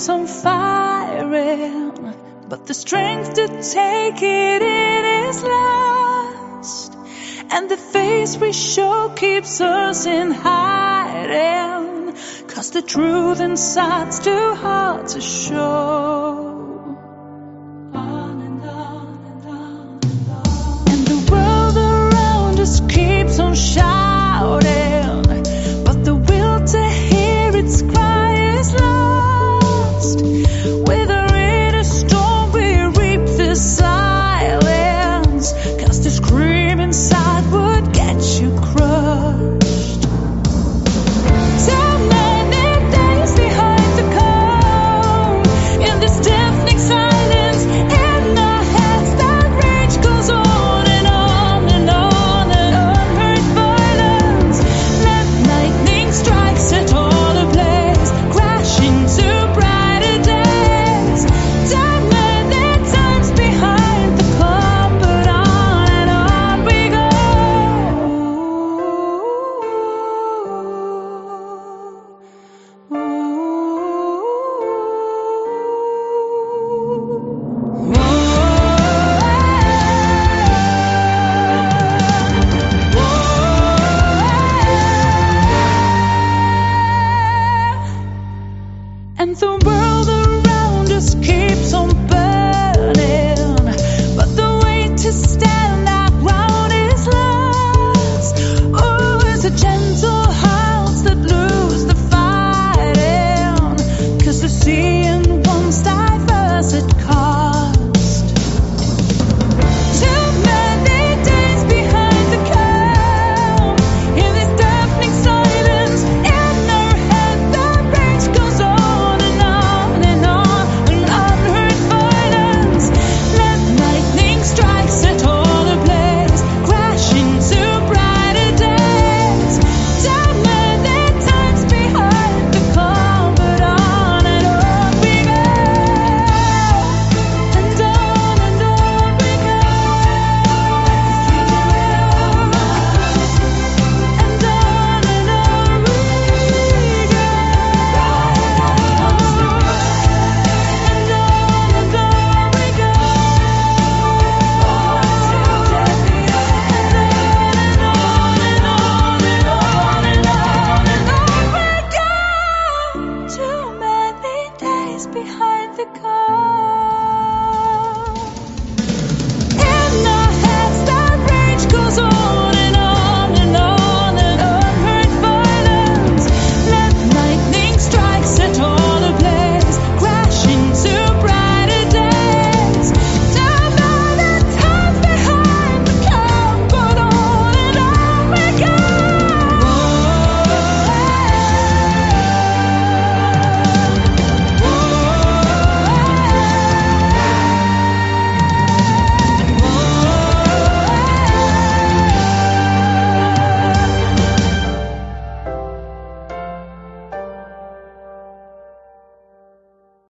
keeps on firing, but the strength to take it in is lost, and the face we show keeps us in hiding, 'cause the truth inside's too hard to show. On and on and on and on, and the world around us keeps on shouting, but the will to hear its cry is lost. Whether in a storm we reap the silence, 'cause the scream inside would get you crushed. So many days behind the calm, in this deafening silence, in our heads that rage goes on and on and on and unheard violence. Let lightning strikes it all ablaze, crashing to brighter days. So many times behind the calm, but on and on we go. And the world around us keeps on burning, but the way to stand our ground is lost. Oh, it's a gentle hearts that lose the fighting, 'cause the seeing one's diverse at cost. Too many days behind the calm, in this deafening silence, in our head the rage goes on and on and on, an unheard violence. Let lightning strikes it all ablaze, crashing to brighter days. So many times behind the calm, but on and on we go, and on we go, and on we go, too many days behind the calm.